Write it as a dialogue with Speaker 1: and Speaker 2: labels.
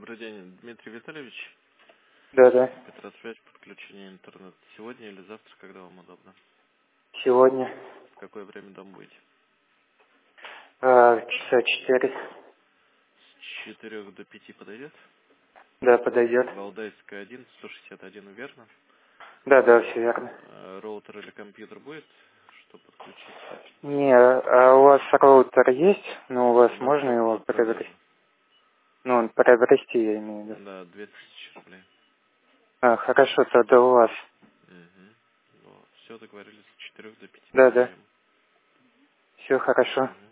Speaker 1: Добрый день, Дмитрий Витальевич.
Speaker 2: Да.
Speaker 1: Петросвязь, подключение интернет. Сегодня или завтра, когда вам удобно?
Speaker 2: Сегодня.
Speaker 1: В какое время дома будете?
Speaker 2: Часа 4.
Speaker 1: С 4 до 5 подойдет?
Speaker 2: Да, подойдет.
Speaker 1: Валдайская 1, 161, верно?
Speaker 2: Да, все верно.
Speaker 1: Роутер или компьютер будет, что подключить?
Speaker 2: Не, а у вас роутер есть? Ну, у вас
Speaker 1: На
Speaker 2: можно его приобрести?
Speaker 1: продажу.
Speaker 2: Ну, приобрести, я имею в виду.
Speaker 1: Да, 2000 рублей.
Speaker 2: Хорошо, тогда у вас.
Speaker 1: Угу. Все, договорились, с 4 до 5
Speaker 2: Да.
Speaker 1: подъезжаем.
Speaker 2: Все хорошо.
Speaker 1: Угу.